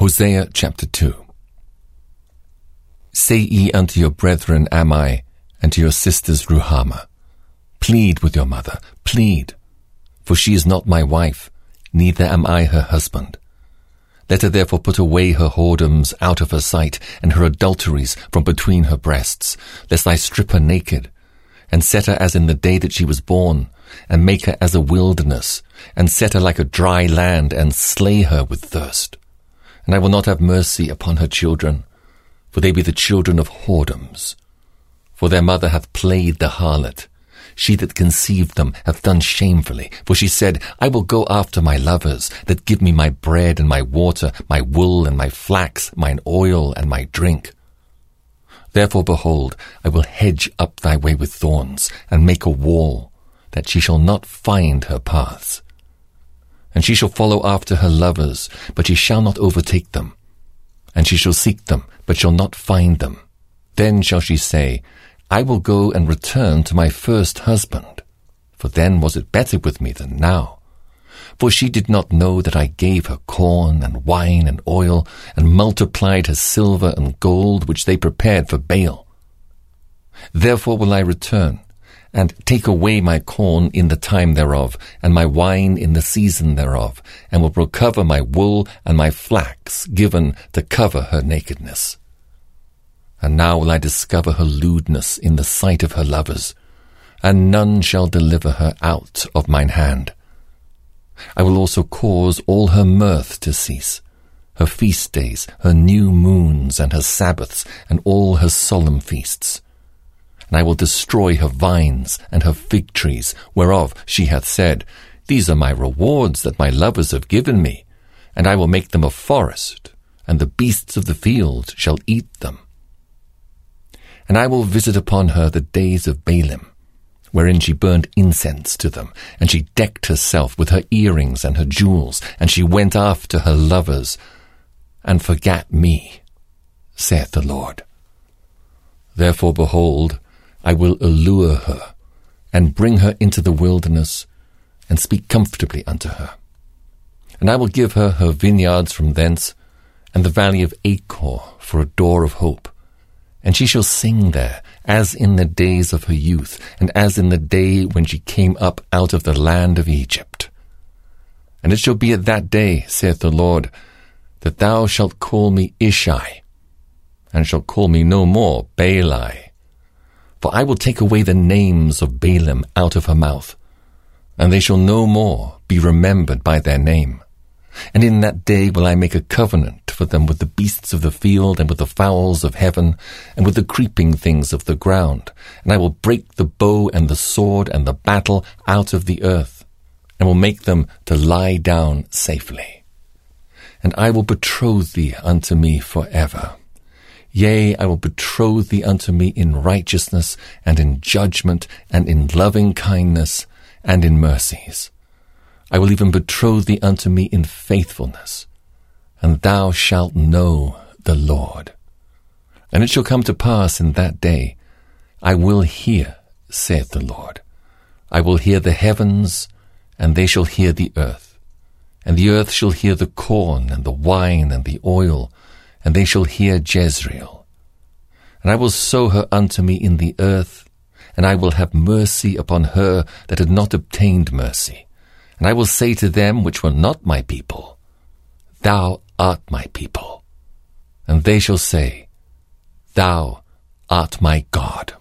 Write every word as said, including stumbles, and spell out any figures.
Hosea chapter two. Say ye unto your brethren am I, and to your sisters Ruhamah, plead with your mother, plead, for she is not my wife, neither am I her husband. Let her therefore put away her whoredoms out of her sight, and her adulteries from between her breasts, lest I strip her naked, and set her as in the day that she was born, and make her as a wilderness, and set her like a dry land, and slay her with thirst. And I will not have mercy upon her children, for they be the children of whoredoms. For their mother hath played the harlot. She that conceived them hath done shamefully. For she said, I will go after my lovers, that give me my bread and my water, my wool and my flax, mine oil and my drink. Therefore, behold, I will hedge up thy way with thorns, and make a wall, that she shall not find her paths. And she shall follow after her lovers, but she shall not overtake them. And she shall seek them, but shall not find them. Then shall she say, I will go and return to my first husband, for then was it better with me than now. For she did not know that I gave her corn and wine and oil, and multiplied her silver and gold, which they prepared for Baal. Therefore will I return, and take away my corn in the time thereof, and my wine in the season thereof, and will recover my wool and my flax given to cover her nakedness. And now will I discover her lewdness in the sight of her lovers, and none shall deliver her out of mine hand. I will also cause all her mirth to cease, her feast days, her new moons, and her Sabbaths, and all her solemn feasts. And I will destroy her vines and her fig trees, whereof she hath said, These are my rewards that my lovers have given me, and I will make them a forest, and the beasts of the field shall eat them. And I will visit upon her the days of Baalim, wherein she burned incense to them, and she decked herself with her earrings and her jewels, and she went after her lovers, and forgat me, saith the Lord. Therefore, behold, I will allure her, and bring her into the wilderness, and speak comfortably unto her. And I will give her her vineyards from thence, and the valley of Achor for a door of hope. And she shall sing there, as in the days of her youth, and as in the day when she came up out of the land of Egypt. And it shall be at that day, saith the Lord, that thou shalt call me Ishai, and shalt call me no more Baali. For I will take away the names of Baalim out of her mouth, and they shall no more be remembered by their name. And in that day will I make a covenant for them with the beasts of the field, and with the fowls of heaven, and with the creeping things of the ground. And I will break the bow and the sword and the battle out of the earth, and will make them to lie down safely. And I will betroth thee unto me forever. Yea, I will betroth thee unto me in righteousness, and in judgment, and in loving kindness, and in mercies. I will even betroth thee unto me in faithfulness, and thou shalt know the Lord. And it shall come to pass in that day, I will hear, saith the Lord. I will hear the heavens, and they shall hear the earth. And the earth shall hear the corn, and the wine, and the oil, and they shall hear Jezreel. And I will sow her unto me in the earth, and I will have mercy upon her that had not obtained mercy. And I will say to them which were not my people, Thou art my people. And they shall say, Thou art my God.